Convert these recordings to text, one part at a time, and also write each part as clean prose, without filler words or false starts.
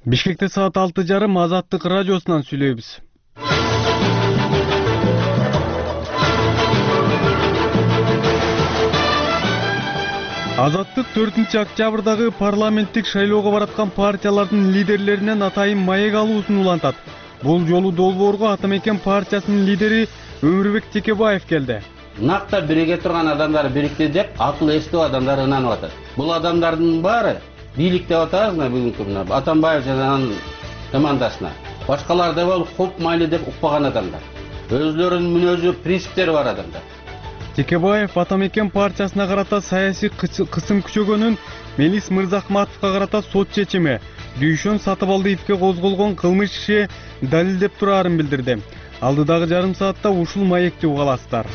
Бишкекте саат 6:30 Азаттык радиосунан сүйлөйбүз. Азаттык 4-октябрдагы парламенттик шайлоого бараткан партиялардын лидерлеринен атайын маек алуусун улантат. Бул жолу долбоорго Ата Мекен партиясынын лидери Өмүрбек Текебаев келди. Накта бириге турган адамдар бирикти деп, акыл эстүү адамдар ынанып атат. Бул адамдардын баары бийликте атабызбы бүгүнкү күнү Атамбаев жана анын командасына. Башкалар да бол хоп майлы деп укпаган адамдар. Өзлөрүнүн мүнөзү, принциптери бар адамдар. Текебаев Ата Мекен партиясына карата саясий кысым күчөгөнүн, Мелис Мырзахматовго карата сот чечими, Дүйшөн Сатыбалдиевге козголгон кылмыш иши далилдеп турарын билдирди. Алдыдагы жарым саатта ушул маекти угаласыздар.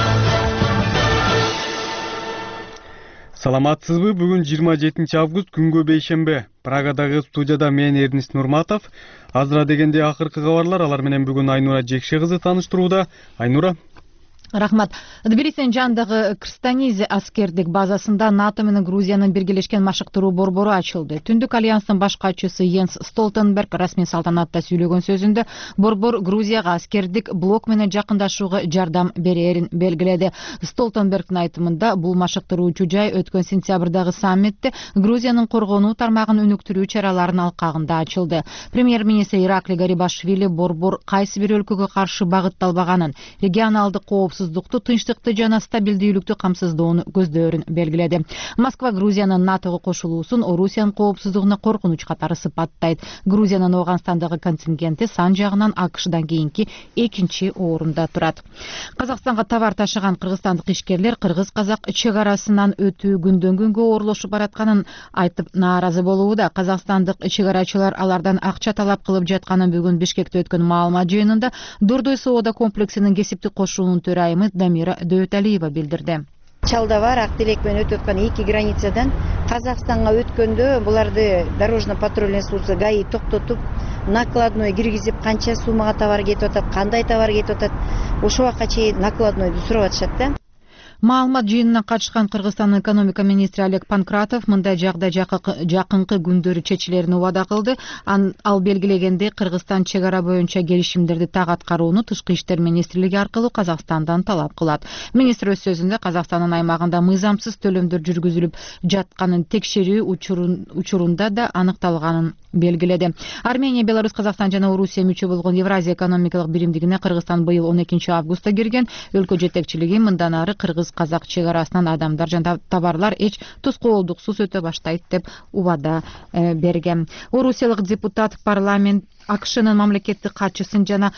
Саламатсызбы? Бүгүн 27 август күнгө бейшембе. Прагадагы студияда мен Эрнист Нурматов. Азыра дегенде акыркы кабарлар, алар менен бүгүн Айнура Жекше кызы тааныштырууда. Айнура. Рахмат. Тбилисинин жанындагы Кырстанизе аскердик базасында НАТО менен Грузиянын биргелешкен машыктыруу борбору ачылды. Түндүк альянстын баш катчысы Йенс Столтенберг расмий салтанатта сүйлөгөн сөзүндө борбор Грузияга аскердик блок менен жакындашууга жардам берерин белгиледи. Столтенбергдин айтымында бул машыктыруучу жай өткөн сентябрдагы саммитте Грузиянын коргонуу тармагын өнүктүрүү чараларынын алкагында ачылды. Премьер-министр Ираклий Гарибашвили борбор кайсы бир өлкөгө каршы багытталбаганын, регионалдык тынчтыкты жана стабилдүүлүктү камсыздоону көздөрүн белгиледи. Москва Грузиянын НАТОго кошулуусун Орусиянын коопсуздугуна коркунуч катары сыпаттайт. Грузиянын Ооганстандагы контингенти сан жагынан АКШдан кийинки 2-орунда турат. Казакстанга товар ташыган кыргызстандык ишкерлер кыргыз-казак чек арасынан өтүү күндөн күнгө оорлошуп баратканын айтып нааразы болууда. Казакстандык чек-арачылар алардан акча талап кылып жатканын бүгүн Бишкекте өткөн маалымат жыйынында Дордой соода комплексинин кесиптик кошуунун төрайымы Дамира Дөталиева билдирди. Чалдавар, Актелек менен өтүп аткан эки границадан Казакстанга өткөндө буларды дорожно-патрульный служба ГАИ токтотуп, накладной киргизип, канча суммага товар кетип атат, кандай товар кетип атат, ошол убакка чейин накладнойду сурап атышат да. Маалымат жыйынына катышкан Кыргызстандын экономика министри Олег Панкратов мындай жагдай жакынкы күндөрү чечилерин убада кылды. Ал белгилегендей, Кыргызстан чек ара боюнча келишимдерди так аткарууну Тышкы иштер министрлиги аркылуу Казакстандан талап кылат. Министр өз сөзүндө Казакстандын аймагында мыйзамсыз төлөмдөр жүргүзүлүп жатканын текшерүү учурунда да аныкталганын белгиледи. Армения, Беларусь, Казакстан жана Орусия мүчө болгон Евразия экономикалык биримдигине Кыргызстан быйыл 12-августта кирген. Өлкө жетекчилиги мындан ары кыргыз-казак чек арасынан адамдар жана товарлар эч тоскоолдуксуз өтө баштайт деп убада берген. Орусиялык депутат парламент АКШнын мамлекеттик катчысын жана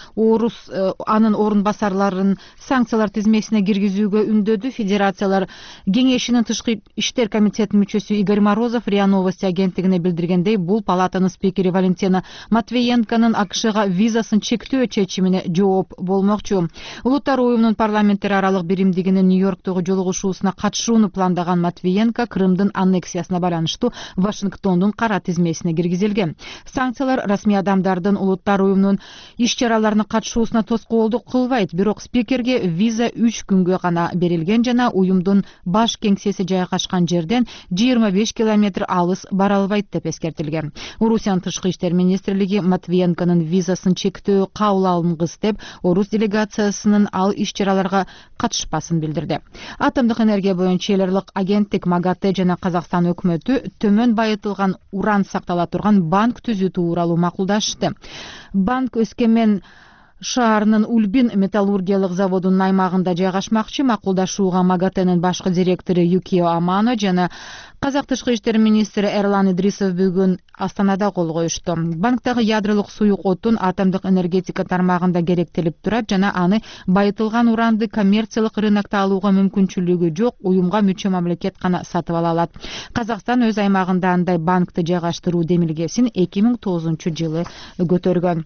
анын орун басарларын санкциялар тизмесине киргизүүгө үндөдү. Федерациялар кеңешинин Тышкы иштер комитетинин мүчөсү Игорь Морозов РИА Новости агенттигине билдиргендей, бул палатанын спикери Валентина Матвиенконун АКШга визасын чектөө чечимине жооп болмокчу. Улуттар уюмунун парламенттер аралык биримдигинин Нью-Йорктогу жолугушуусуна катышууну пландаган Матвиенко Крымдын аннексиясына байланыштуу Вашингтондун кара тизмесине киргизилген. Санкциялар расмий адамдардын улуттар уюмунун иш-чараларына катышуусуна тоскоолдук кылбайт, бирок спикерге виза 3 күнгө гана берилген жана уюмдун баш кеңсеси жайгашкан жерден 25 километр алыс бара албайт деп эскертилген. Орусиянын Тышкы иштер министрлиги Матвиенконун визасын чектөө кабыл алынгыс деп Орус делегациясынын ал иш-чараларга катышпасын билдирди. Атомдук энергия боюнча эл аралык агенттик МАГАТЭ жана Казакстан өкмөтү төмөн байытылган уран сактала турган банк түзүү тууралуу макулдашты. Банк Өскемен шаарынын Ульбин металлургиялык заводунун аймагында жайгашмакчы. Макулдашууга МАГАТЭнин башкы директору Юкио Амано жана Казак тышкы иштер министри Эрлан Идрисов бүгүн Астанада кол коюшту. Банктагы ядролук суюк отун атомдук энергетика тармагында керектелип турат жана аны байытылган уранды коммерциялык рынокто алууга мүмкүнчүлүгү жок уюмга мүчө мамлекет гана сатып ала алат. Казакстан өз аймагында андай банкты жайгаштыруу демилгесин 2009-жылы көтөргөн.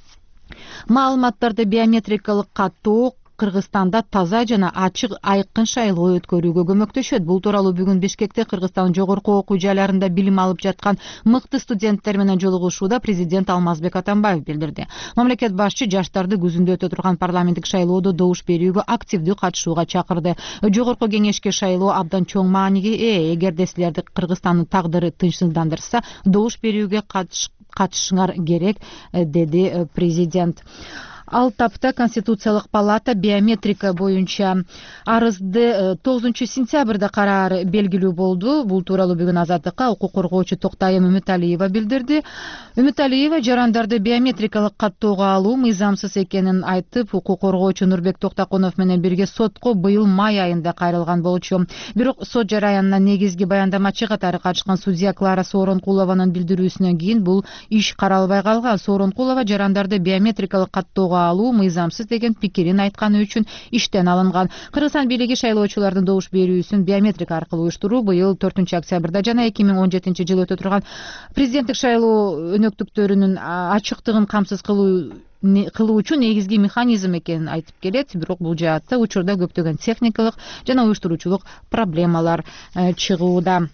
Маалыматтарды биометрикалык каттоо Кыргызстанда таза жана ачык айкын шайлоо өткөрүүгө көмөктөшөт. Бул тууралуу бүгүн Бишкекте Кыргызстандын жогорку окуу жайларында билим алып жаткан мыкты студенттер менен жолугушууда президент Алмазбек Атамбаев билдирди. Мамлекет башчы жаштарды күзүндө өтө турган парламенттик шайлоодо добуш берүүгө активдүү катышууга чакырды. Жогорку кеңешке шайлоо абдан чоң мааниге ээ. Эгерде силерди Кыргызстандын тагдыры тынчсыздандырса, добуш берүүгө катышыңар керек, деди президент. Ал тапта Конституциялык палата биометрика боюнча арызды 9 сентябрда караары белгилүү болду. Бул тууралуу бүгүн Азаттыкка укук коргоочу Токтайым Үмүталиева билдирди. Үмүталиева жарандарды биометрикалык каттоого алуу мыйзамсыз экенин айтып, укук коргоочу Нурбек Токтакунов менен бирге сотко быйыл май айында кайрылган болчу. Бирок сот жараянына негизги баяндамачы катары катышкан судья Клара Сооронкулованын билдирүүсүнөн кийин бул иш каралбай калган. Сооронкулова жарандарды биометрикалык каттоого алуу мыйзамсыз деген пикирин айтканы үчүн иштен алынган. Кыргызстан бийлиги шайлоочулардын добуш берүүсүн биометрика аркылуу уюштуруу быйыл 4 октябрда жана 2017 жылы өтө турган президенттик шайлоо өнөктүктөрүнүн ачыктыгын камсыз кылуу үчүн негизги механизм экенин айтып келет. Бирок бул жаатта учурда көптөгөн техникалык жана уюштуруучулук проблемалар чыгууда.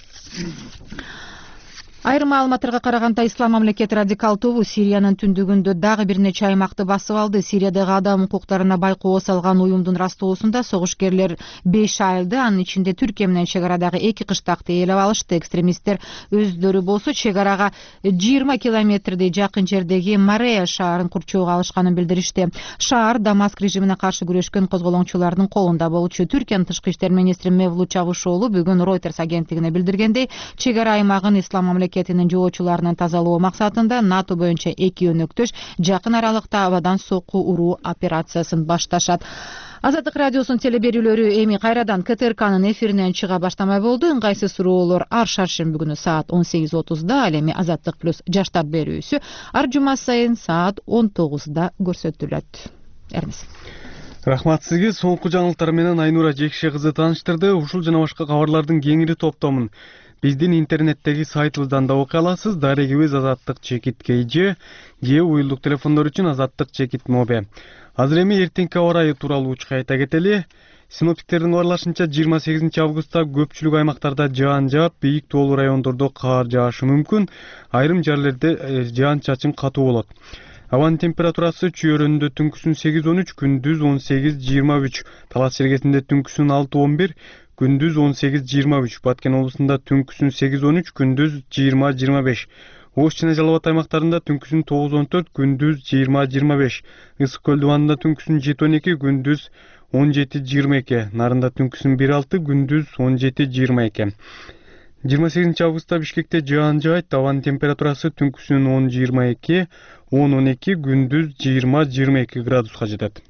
Айрым маалыматтарга караганда Ислам мамлекети радикал тобу Сириянын түндүгүндө дагы бир нече аймакты басып алды. Сириядагы адам укуктарына байкоо салган уюмдун растоосунда согушкерлер 5 айылды, анын ичинде Түркия менен чек арадагы 2 кыштакты ээлеп алышты. Экстремисттер өздөрү болсо чек арага 20 километрдей жакын жердеги Марея шаарын курчоого алышканын билдиришти. Шаар Дамаск режимине каршы күрөшкөн козголоңчулардын колунда болчу. Түркиянын тышкы иштер министри Мевлут Чавушоğlu бүгүн Reuters агенттигине билдиргендей, чек ара аймагын Ислам мамлекетинин жоочуларынан тазалоо максатында НАТО боюнча 2 өнөктөш жакын аралыкта абадан сокку уруу операциясын башташат. Азаттык радиосунун телеберүүлөрү эми кайрадан КТРКнын эфиринен чыга баштамай болду. Ыңгайсыз суроолор ар шаршемби күнү саат 18:30да, ал эми Азаттык плюс жаштар берүүсү ар жума сайын саат 19:da көрсөтүлөт. Эрмис. Рахмат сизге. Соңку жаңылыктар менен Айнура Жекше кызы тааныштырды. Ушул жана башка кабарлардын кеңири топтомун биздин интернеттеги сайтыбыздан да окуй аласыз. Дарегибиз Азаттык чекит KG, же уюлдук телефондор үчүн Азаттык чекит Моби. Азыр эми эртеңки аба ырайы тууралуу учка айта кетели. Синоптиктердин баарлашынча 28 августта көпчүлүк аймактарда жаан жаап, бийик тоолуу райондордо каар жаашы мүмкүн. Айрым жерлерде жаан чачын катуу болот. Абанын температурасы чүйөрүндө түнкүсүн 8-13, күндүз 18-23, Талас жергесинде түнкүсүн 6-11, күндүз 18-23, Баткен облусунда түнкүсүн 8-13, күндүз 20-25. Ош жана Жалал Абад аймактарында түнкүсүн 9-14, күндүз 20-25. Ысык көл дубанында түнкүсүн 7-12, күндүз 17-22. Нарында түнкүсүн 1-6, күндүз 17-22. 28 августта Бишкекте жаан жаайт. Абанын температурасы түнкүсүн 10-22, 10-12, күндүз 20-22 градуска жетет.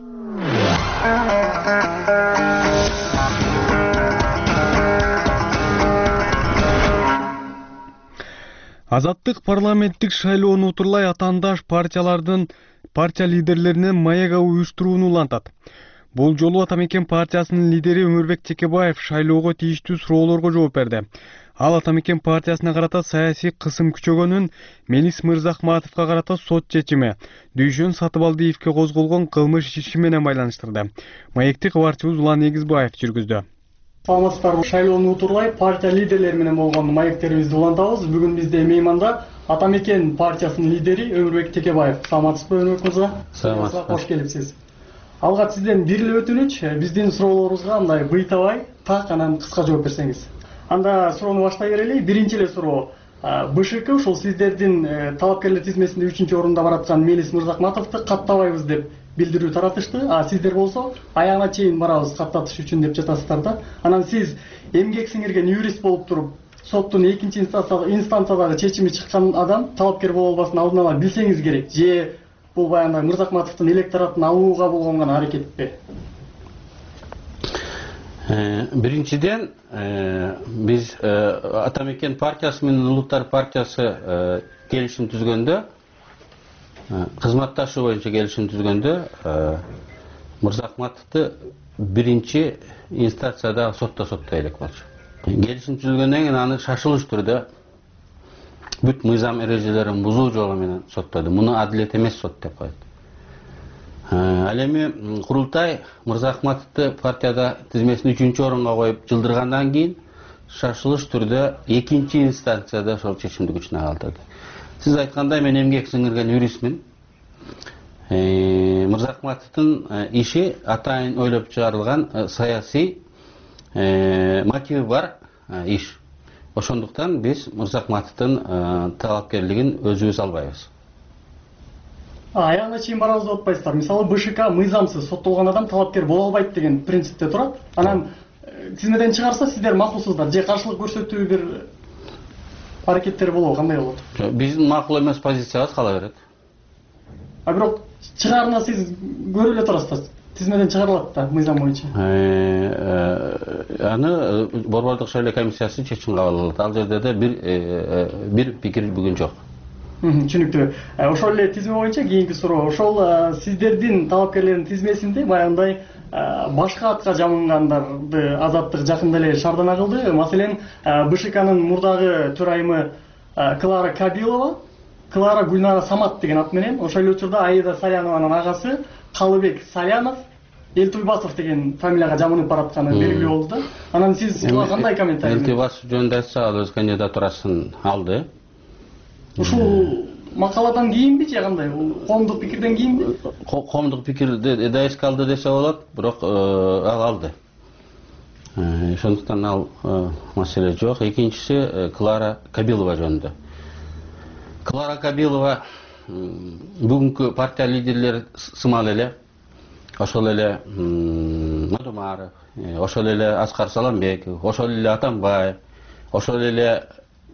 Азаттык парламенттик шайлоону утурлай атаандаш партия лидерлеринен маяга уюштурууну улантат. Бул жолу Атамекен партиясынын лидери Өмүрбек Текебаев шайлоого тийиштүү суроолорго жооп берди. Ал Атамекен партиясына карата саясий кысым күчөгөнүн, Мелис Мырзахматовго карата сот чечими, Дүйшөн Сатыбалдиевке козголгон кылмыш иши менен байланыштырды. Маекти кабарчыбыз Улан Эгизбаев жүргүздү. Саламатсыздарбы. Шайлоону утурлай партия лидерлери менен болгон маектерибизди улантабыз. Бүгүн бизде мейманда Атамекен партиясынын лидери Өмүрбек Текебаев. Саламатсызбы Өмүрбек мырза? Саламатсызбы. Кош келипсиз. Алгат сизден бир эле өтүнүч, биздин суроолорубузга андай быйтабай, так анан кыска жооп берсеңиз. Анда суроону баштай берели. Биринчи эле суроо. БШК ушул сиздердин талапкерлер тизмесинде 3-орунда бараткан Мелис Мырзахматовду каттабайбыз деп билдирүү таратышты. Сиздер болсо аягына чейин барабыз каттатыш үчүн деп жатасыздар да. Анан сиз эмгек сиңирген юрист болуп туруп, соттун экинчи инстанциядагы чечими чыккан адам талапкер боло албасын алдын ала билсеңиз керек. Же бул баягы Мырзахматовдун электоратын алууга болгон гана аракетпи? Биринчиден, биз Атамекен партиясы менен Улуттар партиясы келишим түзгөндө, кызматташуу боюнча келишим түзгөндө, Мырзахматовду биринчи инстанцияда соттой элек болчу. Келишим түзүлгөндөн кийин аны шашылыш түрдө бүт мыйзам эрежелерин бузуу жолу менен соттоду. Муну адилет эмес сот деп коет. Ал эми курултай Мырзахматовду партияда тизмесин 3-орунга коюп жылдыргандан кийин шашылыш түрдө экинчи инстанцияда ошол чечимди күчүнө калтырды. Сиз айткандай, мен эмгек сиңирген юристмин. Мырзахматовдун иши атайын ойлоп чыгарылган саясий мотиви бар иш. Ошондуктан биз Мырзакматовдун талапкерлигин өзүбүз албайбыз. Аягына чейин барабыз деп атпайсыздар. Мисалы БШК мыйзамсыз соттолгон адам талапкер боло албайт деген принципте турат. Анан тизмеден чыгарса сиздер макулсуздар же каршылык көрсөтүү бир аракеттер болобу, кандай болот? Биздин макул эмес позициябыз кала берет. Бирок чыгарына сиз көрүп эле турасыздар. Тизмеден чыгарылат да мыйзам боюнча. Аны Борбордук шайлоо комиссиясы чечим кабыл алат. Ал жерде да бир пикир бүгүн жок. Түшүнүктүү. Ошол эле тизме боюнча кийинки суроо. Ошол сиздердин талапкерлердин тизмесинде баягындай башка атка жамынгандарды азаттык жакында эле шаардана кылды. Маселен, БШКнын мурдагы төрайымы Клара Кабилова, Клара Гульнара Самат деген ат менен, ошол эле учурда Аида Салянованын агасы Калыбек Салянов Элтуйбасов деген фамилияга жамынып баратканы белгилүү болду да. Анан сиз кандай комментарий? Элтуйбасов жөнүндө айтса, ал өз кандидатурасын алды. Ушул макаладан кийинби же кандай? Коомдук пикирден кийинби? Коомдук пикирди да эске алды десе болот, бирок ал алды. Ошондуктан ал маселе жок. Экинчиси Клара Кабилова жөнүндө. Клара Кабилова бүгүнкү партия лидерлери сымал эле, ошол эле Нурмаров, ошол эле Аскар Саламбеков, ошол эле Атамбаев, ошол эле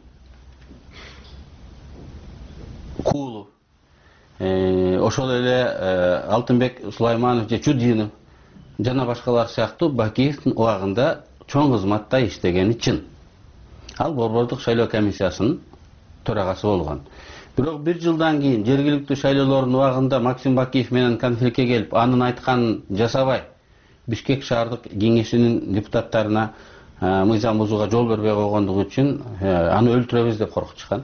Кулов, ошол эле Алтынбек Сулайманов же Чудинов жана башкалар сыяктуу Бакиевдин убагында чоң кызматта иштегени чын. Ал Борбордук шайлоо комиссиясынын төрагасы болгон. Бирок бир жылдан кийин жергиликтүү шайлоолордун убагында Максим Бакиев менен конфликтке келип, анын айтканын жасабай, Бишкек шаардык кеңешинин депутаттарына мыйзам бузууга жол бербей койгондугу үчүн аны өлтүрөбүз деп коркутушкан.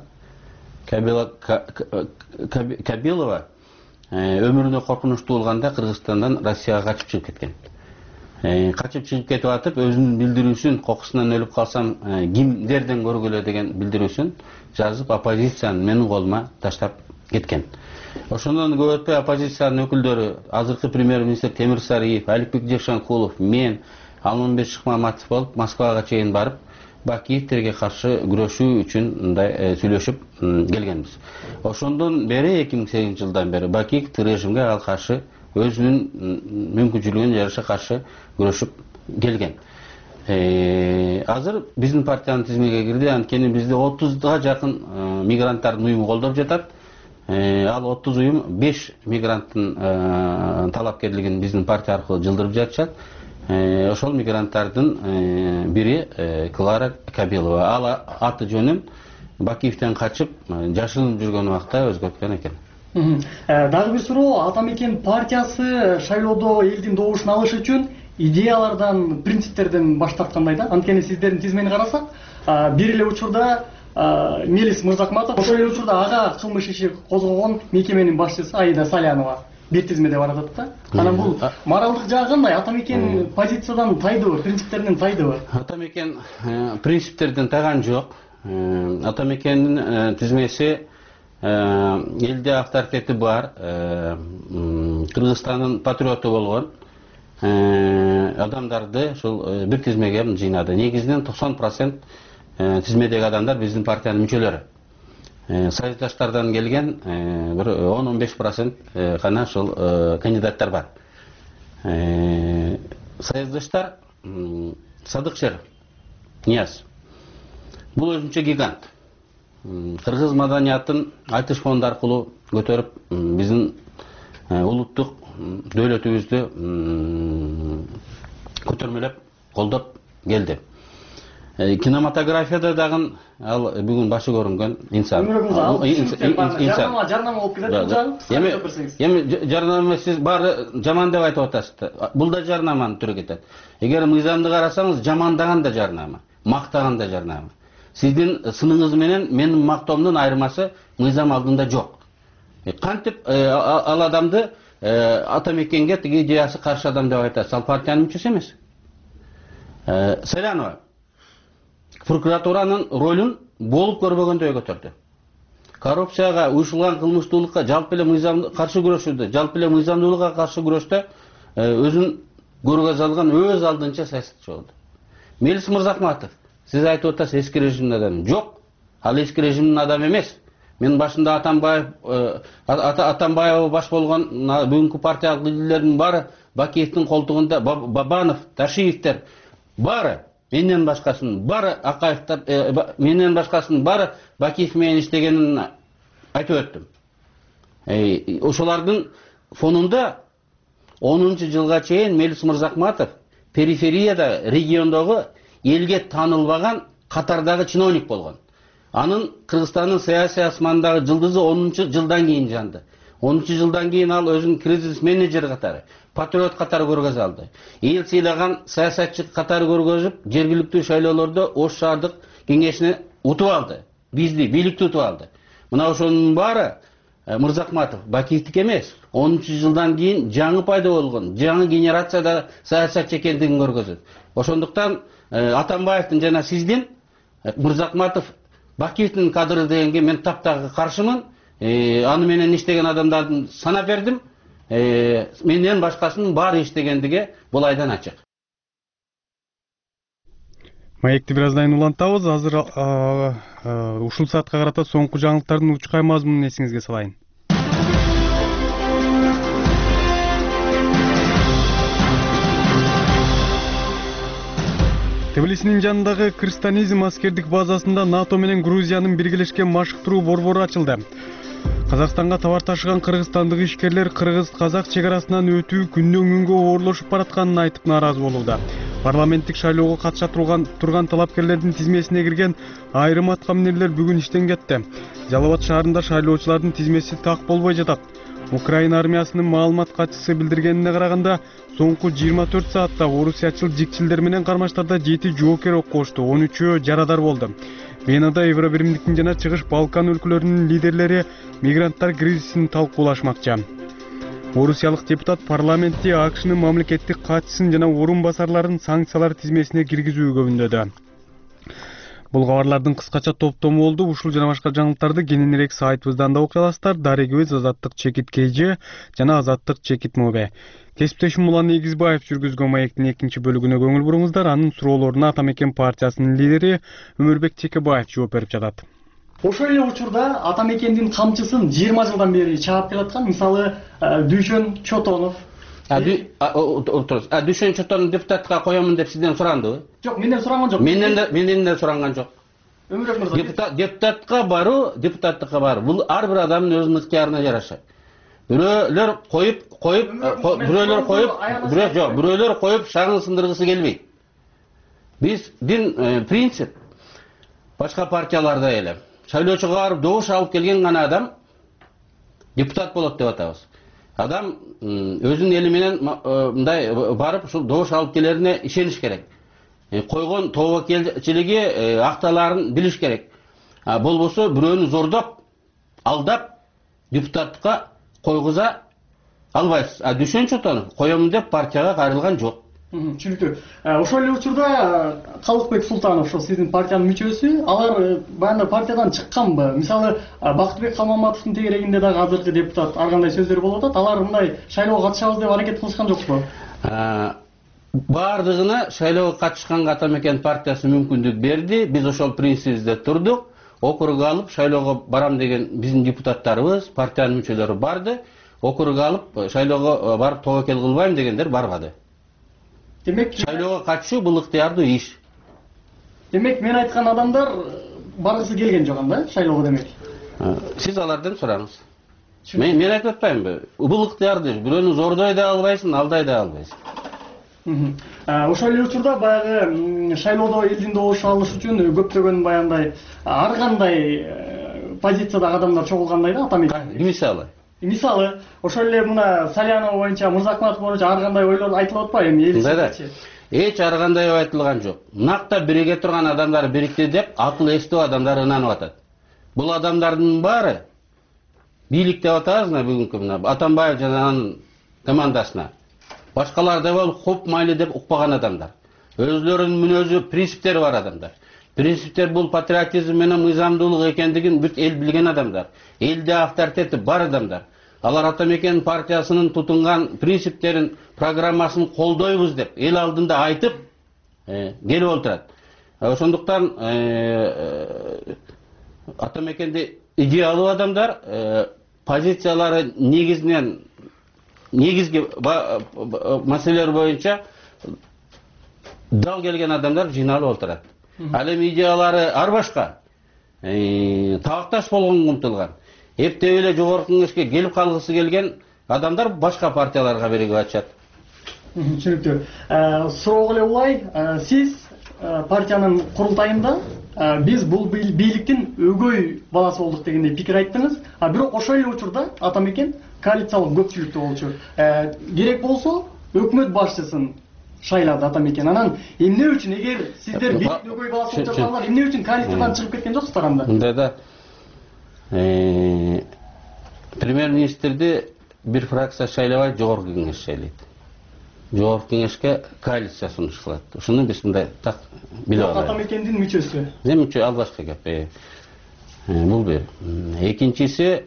Кабилова өмүрүнө коркунучтуу болгондо Кыргызстандан Россияга качып чыгып кеткен. Качып чыгып кетип атып, өзүнүн билдирүүсүн кокусунан өлүп калсам кимдерден көргүлө деген билдирүүсүн жазып, оппозициянын менин колума таштап кеткен. Ошондон көп өтпөй оппозициянын өкүлдөрү, азыркы премьер-министр Темир Сариев, Аликбек Жекшенкулов, мен, Алмамбет Шыкмаматов болуп Москвага чейин барып, Бакиевтерге каршы күрөшүү үчүн мындай сүйлөшүп келгенбиз. Ошондон бери 2008 жылдан бери Бакиевдин режимге ал каршы өзүнүн мүмкүнчүлүгүнө жараша каршы күрөшүп келген. Азыр биздин партиянын тизмеге кирди, анткени бизде 30га жакын мигранттардын уюму колдоп жатат. Ал 30 уюм 5 мигранттын талапкерлигин биздин партия аркылуу жылдырып жатышат. Ошол мигранттардын бири Клара Кабилова. Ал аты жөнүн Бакиевден качып жашырынып жүргөн убакта өзгөрткөн экен. Дагы бир суроо, Атамекен партиясы шайлоодо элдин добушун алыш үчүн идеялардан, принциптерден баш тарткандай да. Анткени сиздердин тизмени карасак, бир эле учурда Мелис Мырзакматов, ошол эле учурда ага кылмыш иши козгогон мекеменин башчысы Аида Салянова бир тизмеде бар атат да. Анан бул моралдык жагы кандай? Атамекен позициядан тайдыбы, принциптерден тайдыбы? Атамекен принциптерден тайган жок. Атамекендин тизмеси элде авторитети бар, Кыргызстандын патриоту болгон адамдарды ушул бир тизмеге жыйнады. Негизинен 90% тизмедеги адамдар биздин партиянын мүчөлөрү. Союздаштардан келген бир 10-15% гана ушул кандидаттар бар. Союздаштар Садыкшер Нияз. Бул өзүнчө гигант. Кыргыз маданиятын айтыш фонду аркылуу көтөрүп, биздин улуттук дөөлөтүбүздү көтөрмөлөп, колдоп келди. Кинематографияда дагы ал бүгүн башы көрүнгөн инсан. Жарнама болуп кетет. Эми жарнама сиз баары жаман деп айтып атасыз. Бул да жарнаманын түрү кетет. Эгер мыйзамды карасаңыз, жамандаган да жарнама, мактаган да жарнама. Сиздин сыныңыз менен менин мактоомдун айырмасы мыйзам алдында жок. Кантип ал адамды Атамекенге тиги идеясы каршы адам деп айтасыз? Ал партиянын мүчөсү эмес. Салянова прокуратуранын ролун болуп көрбөгөндөй көтөрдү. Коррупцияга, уюшулган кылмыштуулукка, жалпы эле мыйзамды каршы күрөшүүдө, жалпы эле мыйзамдуулукка каршы күрөштө өзүн көргөз алган өз алдынча саясатчы болду. Мелис Мырзакматов Сиз айтып атасыз эски режимдин адамы. Жок. Ал эски режимдин адамы эмес. Мен башында Атамбаев баш болгон бүгүнкү партиялык лидерлердин баары, Бакиевдин колтугунда Бабанов, Ташиевдер баары, менден башкасынын баары, Акаевдер, менден башкасынын баары Бакиев менен иштегенин айтып өттүм. Ошолордун фонунда 10-жылга чейин Мелис Мырзакматов периферияда, региондогу элге таанылбаган катардагы чиновник болгон. Анын Кыргызстандын саясий асмандагы жылдызы 10-жылдан кийин жанды. 10-жылдан кийин ал өзүн кризис менеджер катары, патриот катары көргөзө алды. Эл сыйлаган саясатчы катары көргөзүп, жергиликтүү шайлоолордо Ош шаардык кеңешине утуп алды. Бийликти утуп алды. Мына ошонун баары Мырзакматов, Бакиевдики эмес. 10-жылдан кийин жаңы пайда болгон, жаңы генерацияда саясатчы экендигин көргөзөт. Ошондуктан Атамбаевдин жана сиздин Мырзакматов, Бакиевдин кадры дегенге мен таптагы каршымын. Аны менен иштеген адамдардын санап бердим. Менден башкасынын баары иштегендиги бул айдан ачык. Маекти бир аздан улантабыз. Азыр ушул саатка карата соңку жаңылыктардын учкай мазмунун эсиңизге салайын. Тбилисинин жанындагы Кыргызстанизм аскердик базасында НАТО менен Грузиянын биргелешкен машыктыруу борбору ачылды. Казакстанга товар ташыган кыргызстандык ишкерлер кыргыз-казак чек арасынан өтүү күндөн күнгө оорлошуп баратканын айтып нааразы болууда. Парламенттик шайлоого катыша турган талапкерлердин тизмесине кирген айрым аткаминерлер бүгүн иштен кетти. Жалал Абад шаарында шайлоочулардын тизмеси так болбой жатат. Украина армиясынын маалымат катчысы билдиргенине караганда, соңку 24 саатта орусиячыл жикчилдер менен кармаштарда 7 жоокер оккошду, 13-өө жарадар болду. Венада Евробиримдиктин жана Чыгыш Балкан өлкөлөрүнүн лидерлери мигранттар кризисин талкуулашмакчы. Орусиялык депутат парламентте АКШнын мамлекеттик катчысын жана орун басарларын санкциялар тизмесине киргизүүгө үндөдү. Бул кабарлардын кыскача топтому болду. Ушул жана башка жаңылыктарды кененирээк сайтыбыздан да окуя аласыздар. Дарегибиз Азаттык Чекит КЖ жана Азаттык Чекит МОБ. Кесиптешим Улан Эгизбаев жүргүзгөн маектин 2-бөлүгүнө көңүл буруңуздар. Анын суроолоруна Атамекен партиясынын лидери Өмүрбек Текебаев жооп берип жатат. Ошол эле учурда Атамекендин камчысын 20 жылдан бери чаап келаткан, мисалы, Дүйшөн Чотонов. Дүйшөн Чотонов депутатка коёмун деп сизден сурандыбы? Жок, менден суранган жок. Менден да суранган жок. Өмүрбек мырза. Депутатка баруу, бул ар бир адамдын өзүнүн ыктыярына жараша. Бирөөлөр коюп шаңын сындыргысы келбейт. Биздин принцип башка партияларда эле. Шайлоочуга барып добуш алып келген гана адам депутат болот деп атабыз. Адам өзүнүн эли менен мындай барып ушул добуш алып келерине ишениш керек. Койгон тобокелчилиги акталарын билиш керек. Болбосо бирөөнү зордоп, алдап депутатка койгуза албайсыз. Дүйшөн Чотонов коёмун деп партияга кайрылган жок. Түшүнүктүү. Ошол эле учурда Калыкбек Султанов, ошол сиздин партиянын мүчөсү, алар баягы партиядан чыкканбы? Мисалы, Бактыбек Калмаматовдун тегерегинде дагы азыркы депутат ар кандай сөздөр болуп атат. Алар мындай шайлоого катышабыз деп аракет кылышкан жокпу? Бардыгына шайлоого катышканга Атамекен партиясы мүмкүндүк берди. Биз ошол принцибибизде турдук. Округа алып шайлоого барам деген биздин депутаттарыбыз, партиянын мүчөлөрү барды. Округа алып шайлоого барып тобокел кылбайм дегендер барбады. Демек, шайлоого катышуу бул ыктыярдуу иш. Демек, мен айткан адамдар баргысы келген жок анда шайлоого демек. Сиз алардан сураңыз. Мен айтып атпаймынбы? Бул ыктыярдуу иш. Бирөөнү зордой да албайсың, алдай да албайсың. Ошол эле учурда баягы шайлоодо элдин добушу алыш үчүн көптөгөн баягындай ар кандай позициядагы адамдар чогулгандай да Атамекен. Мисалы, ошол эле мына Салянова боюнча, Мырзакматов боюнча ар кандай ойлор айтылып атпайбы эми элчи? Эч ар кандай айтылган жок. Накта бириге турган адамдар бирикти деп акыл эстүү адамдар ынанып атат. Бул адамдардын баары бийлик деп атабыз бүгүнкү мына Атамбаев жана анын командасына. Башкалар да бол хоп майлы деп укпаган адамдар. Өзлөрүнүн мүнөзү, принциптери бар адамдар. Принциптер бул патриотизм менен мыйзамдуулук экендигин бүт эл билген адамдар. Элде авторитети бар адамдар. Алар Атамекен партиясынын тутунган принциптерин, программасын колдойбуз деп эл алдында айтып келип отурат. Ошондуктан Атамекенде идеялуу адамдар позициялары негизги маселелер боюнча дал келген адамдар жыйналып отурат. Ал эми идеялары ар башка, табакташ болгонго умтулган, эптеп эле жогорку кеңешке келип калгысы келген адамдар башка партияларга биригип атышат. Түшүнүктүү. Суроо эле улай, сиз партиянын курултайында биз бул бийликтин өгөй баласы болдук дегендей пикир айттыңыз. Бирок ошол эле учурда Атамекен коалициялык көпчүлүктүү болчу. Керек болсо өкмөт башчысын шайлады Атамекен. Анан эмне үчүн, эгер сиздер бийликтин өгөй баласы болуп жатсаңар, эмне үчүн коалициядан чыгып кеткен жоксуздар анда? Мындай да премьер-министрди бир фракция шайлабайт, жогорку кеңеш шайлайт. Жогорку кеңешке коалиция сунушталат. Ушуну биз мындай так билип алабыз. Атамекендин мүчөсү. Мүчө ал башка кеп. Бул бир. Экинчиси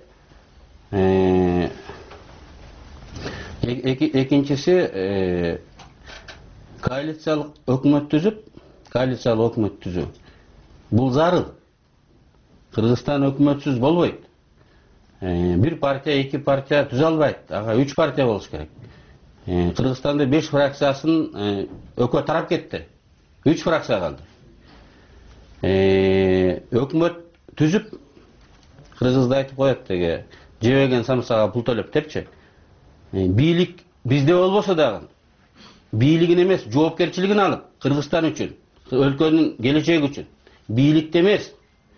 коалициялык өкмөт түзүү. Бул зарыл. Кыргызстан өкмөтсүз болбойт. Бир партия, эки партия түзө албайт. Ага 3 партия болуш керек. Кыргызстанда 5 фракциясын өкө тарап кетти. 3 фракция калды. Өкмөт түзүп, кыргызда айтып коет деге, жебеген самсага пул төлөп депчи. Бийлик бизде болбосо дагы, бийлигин эмес, жоопкерчилигин алып, Кыргызстан үчүн, өлкөнүн келечеги үчүн, бийликти эмес,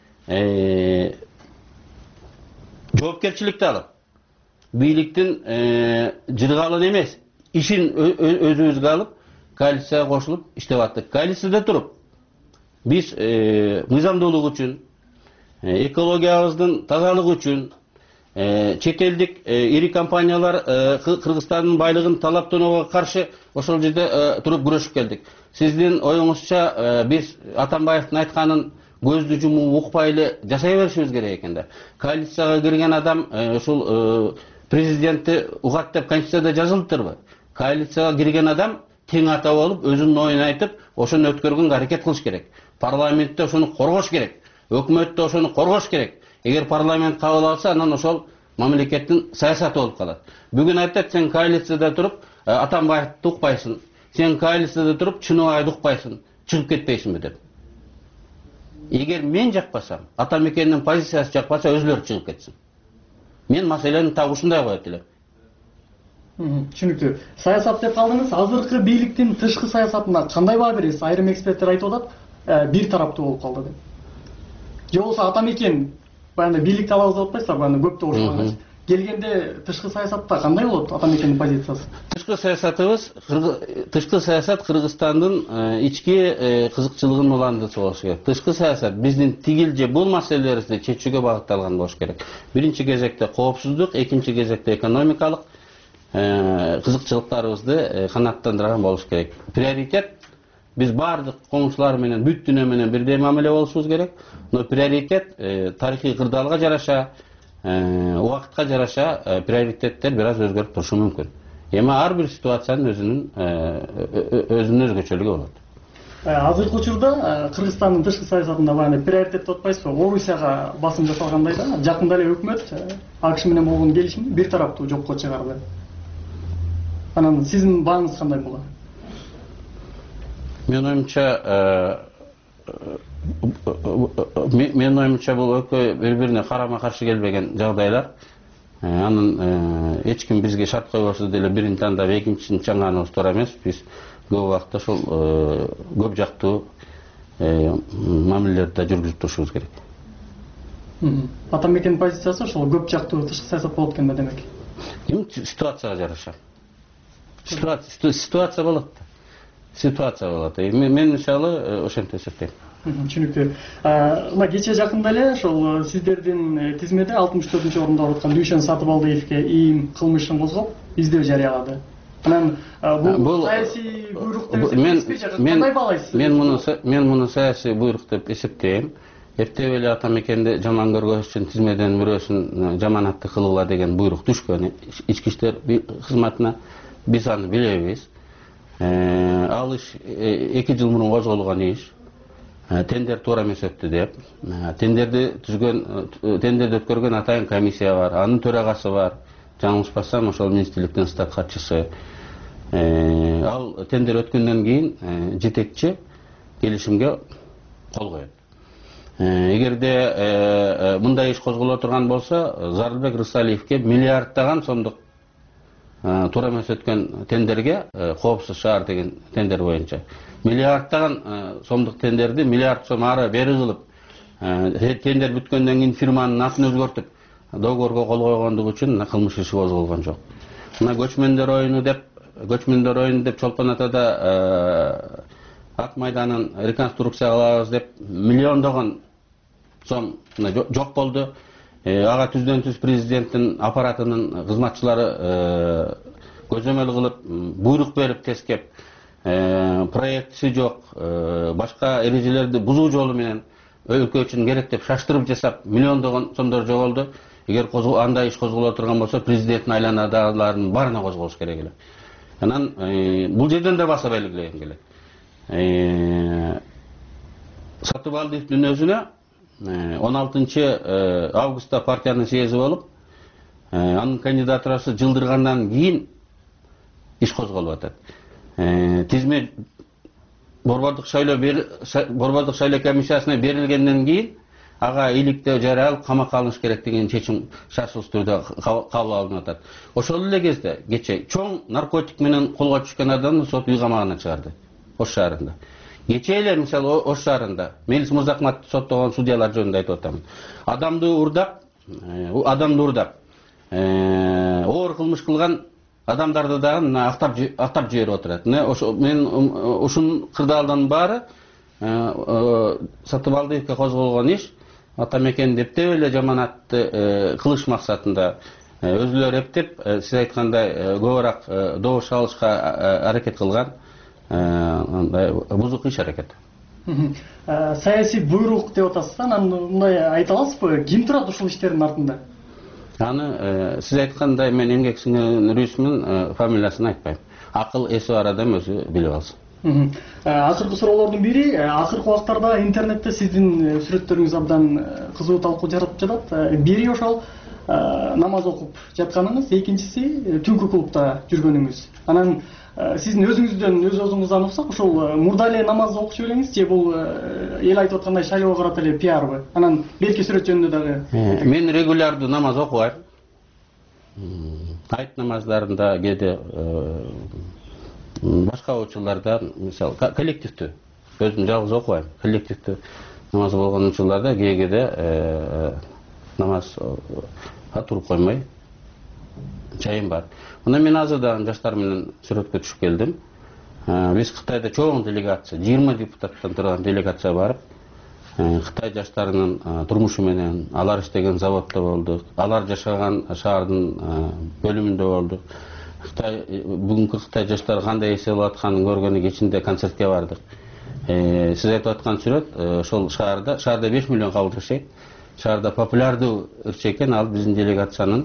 жоопкерчиликти алып, бийликтин жыргалын эмес, ишин өзүбүзгө алып, коалицияга кошулуп иштеп аттык. Коалицияда туруп, биз мыйзамдуулук үчүн, экологиябыздын тазалыгы үчүн, чет элдик ири компаниялар Кыргызстандын байлыгын талаптоого каршы ошол жерде туруп күрөшүп келдик. Сиздин оюңузча биз Атамбаевдин айтканын көздү жумуп укпай эле жашай беришибиз керек экен да. Коалицияга кирген адам ушул президентти угат деп конституцияда жазылыптырбы? Коалицияга кирген адам тең ата болуп, өзүнүн оюн айтып, ошону өткөргөнгө аракет кылыш керек. Парламентте ошону коргош керек. Өкмөттө ошону коргош керек. Эгер парламент кабыл алса, анан ошол мамлекеттин саясаты болуп калат. Бүгүн айтат, сен коалицияда туруп Атамбаевди укпайсың. Сен коалицияда туруп Чыныбайды укпайсың. Чыгып кетпейсиңби деп. Эгер мен жакпасам, Атамекендин позициясы жакпаса, өзүлөрү чыгып кетсин. Мен маселени так ушундай коет элем. Түшүнүктүү. Саясат деп калдыңыз. Азыркы бийликтин тышкы саясатына кандай баа бересиз? Айрым эксперттер айтып атат, бир тараптуу болуп калды деп. Же болбосо Атамекен баягы бийликти алабыз деп атпайсыздар, баягы көптү ошондой. Келгенде тышкы саясатта кандай болот Атамекендин позициясы? Тышкы саясат Кыргызстандын ички кызыкчылыгынын уландысы болуш керек. Тышкы саясат биздин тигил же бул маселелерди чечүүгө багытталган болуш керек. Биринчи кезекте коопсуздук, экинчи кезекте экономикалык кызыкчылыктарыбызды канааттандырган болуш керек. Приоритет биз баардык коңшулар менен, бүт дүйнө менен бирдей мамиле болушубуз керек. Но приоритет тарыхый кырдаалга жараша, убакытка жараша приоритеттер бир аз өзгөрүп турушу мүмкүн. Эми ар бир ситуациянын өзүнүн өзгөчөлүгү болот. Азыркы учурда Кыргызстандын тышкы саясатында баягы приоритет деп атпайсызбы? Орусияга басым жасалгандай да, жакында эле өкмөт АКШ менен болгон келишимди бир тараптуу жокко чыгарды. Анан сиздин бааңыз кандай болот? Менин оюмча бул экөө бири-бирине карама-каршы келбеген жагдайлар. Анын эч ким бизге шарт койбосо деле бирин тандап экинчисин чаңганыбыз туура эмес. Биз көп убакытта ошол көп жактуу мамилелерди жүргүзүп турушубуз керек. Атамекен позициясы ошол көп жактуу тышкы саясат болот экен да демек. Ситуацияга жараша. Ситуация болот. Ситуация болот. Мен мисалы ошентип эсептейм. Түшүнүктүү. Мына кечээ жакында эле ошол сиздердин тизмеде 64-орунда отурган Дүйшөн Сатыбалдиевге ийим кылмышын козгоп, издөө жарыялады. Анан бул саясий буйрук деп кандай баалайсыз? Мен муну саясий буйрук деп эсептейм. Эптеп эле Атамекенди жаман көргөзүш үчүн тизмеден бирөөсүн жаманатты кылгыла деген буйрук түшкөн ички иштер кызматына. Биз аны билебиз. Ал иш 2 жыл мурун козголгон иш. тендер туура эмес өттү деп. Тендерди өткөргөн атайын комиссия бар, анын төрагасы бар. Жаңылышпасам, ошол министрликтин штат катчысы. Ал тендер өткөндөн кийин жетекчи келишимге кол коет. Эгерде мындай иш козголо турган болсо, Зарылбек Рысалиевке миллиарддаган сомдук туура эмес өткөн тендерге, Коопсуз шаар деген тендер боюнча миллиарддаган сомдук тендерди миллиард сом ары бери кылып, тендер бүткөндөн кийин фирманын атын өзгөртүп, договорго кол койгондугу үчүн кылмыш иши козголгон жок. Мына көчмөндөр оюну деп Чолпон Атада ат майданын реконструкция кылабыз деп миллиондогон сом жок болду. Ага түздөн түз президенттин аппаратынын кызматчылары көзөмөл кылып, буйрук берип тескеп, проектisi жок, башка эрежелерди бузуу жолу менен өлкө үчүн керек деп шаштырып жасап, миллиондогон сомдор жоголду. Эгер андай иш козголо турган болсо, президенттин айланадагылардын баарына козголуш керек эле. Анан бул жерден да баса белгилеген келет. Сатыбалдиевдин өзүнө 16 августта партиянын съезди болуп, анын кандидатурасы жылдыргандан кийин иш козголуп атат. Тизме Борбордук шайлоо комиссиясына берилгенден кийин ага иликтөө жарыялып камакка алыныш керек деген чечим шартсыз түрдө кабыл алынып атат. Ошол эле кезде кече чоң наркотик менен колго түшкөн адамды сот үй камагына чыгарды Ош шаарында. Кече эле мисалы Ош шаарында Мелис Мырзахматовду соттогон судьялар жөнүндө айтып атам. Адамды урдап, оор кылмыш кылган адамдарды дагы актап жиберип отурат. Мен ушун кырдаалдын баары Сатыбалдиевке козголгон иш атамекен эптеп эле жаманатты кылыш максатында өзүлөрү эптеп, сиз айткандай көбүрөөк добуш алышка аракет кылган бузук иш аракет. Саясий буйрук деп атасыз, анан мындай айта аласызбы? Ким турат ушул иштердин артында? Аны сиз айткандай мен эмгек сиңирүүнүн рүсмүн, фамилиясын айтпайм. Акыл эси бар адам өзү билип алсын. Акыркы суроолордун бири, акыркы убактарда интернетте сиздин сүрөттөрүңүз абдан кызуу талкуу жаратып жатат. Бири ошол намаз окуп жатканыңыз, экинчиси түнкү клубда жүргөнүңүз. Анан сиздин өзүңүздөн уксак, ошол мурда эле намаз окушу элеңиз же бул эл айтып аткандай шайлоого карата эле пиарбы? Анан белки сүрөт жөнүндө дагы. Мен регулярдуу намаз окубайм. Айт намаздарында кээде башка учурларда, мисалы, коллективдүү, өзүм жалгыз окубайм, коллективдүү намаз болгон учурларда кээде намазга туруп коймой чайым бар. Мына мен азырдан жаштар менен сүрөткө түшүп келдим. Биз Кытайда чоң делегация, 20 депутаттан турган делегация барып, Кытай жаштарынын турмушу менен, алар иштеген заводдо болдук, алар жашаган шаардын бөлүмүндө болдук. Бүгүнкү Кытай жаштары кандай эс алып атканын көргөнү кечинде концертке бардык. Сиз айтып аткан сүрөт ошол шаарда 5 миллион кабыл жашайт. Шаарда популярдуу ырчы экен, ал биздин делегациянын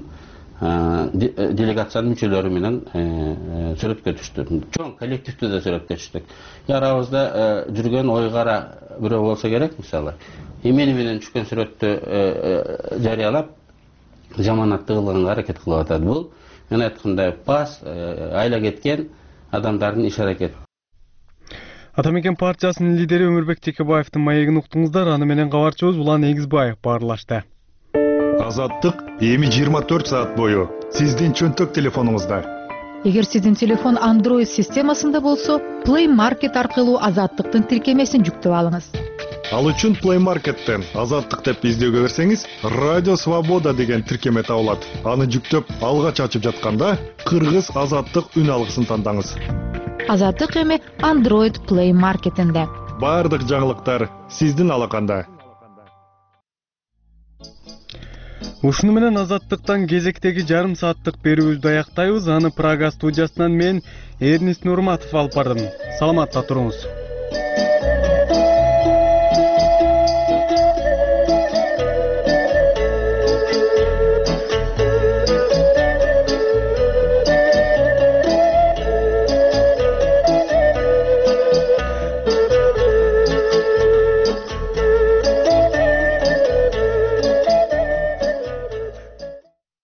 мүчөлөрү менен сүрөткө түштү. Чоң коллективдүү да сүрөткө түштүк. Арабызда жүргөн ойгара бирөө болсо керек, мисалы. Эмени менен түшкөн сүрөттү жарыялап, жаманатты кылганга аракет кылып атат. Бул мен айткандай пас айла кеткен адамдардын иш аракети. Атамекен партиясынын лидери Өмүрбек Текебаевдин маегин уктуңуздар. Аны менен кабарчыбыз Улан Эгизбаев баарлашты. Азаттык эми 24 саат бою сиздин чөнтөк телефонуңузда. Эгер сиздин телефон Android системасында болсо, Play Market аркылуу Азаттыктын тиркемесин жүктөп алыңыз. Ал үчүн Play Market'тен Азаттык деп издөөгө берсеңиз, Радио Свобода деген тиркеме табылат. Аны жүктөп алгач ачып жатканда, Кыргыз Азаттык үн алгысын тандаңыз. Азаттык эми Android Play Market'инде. Бардык жаңылыктар сиздин алаканда. Ушуну менен Азаттыктан кезектеги жарым сааттык берүүбүздү аяктайбыз. Аны Прага студиясынан мен Эрнист Нурматов алып бардым. Саламатта туруңуз.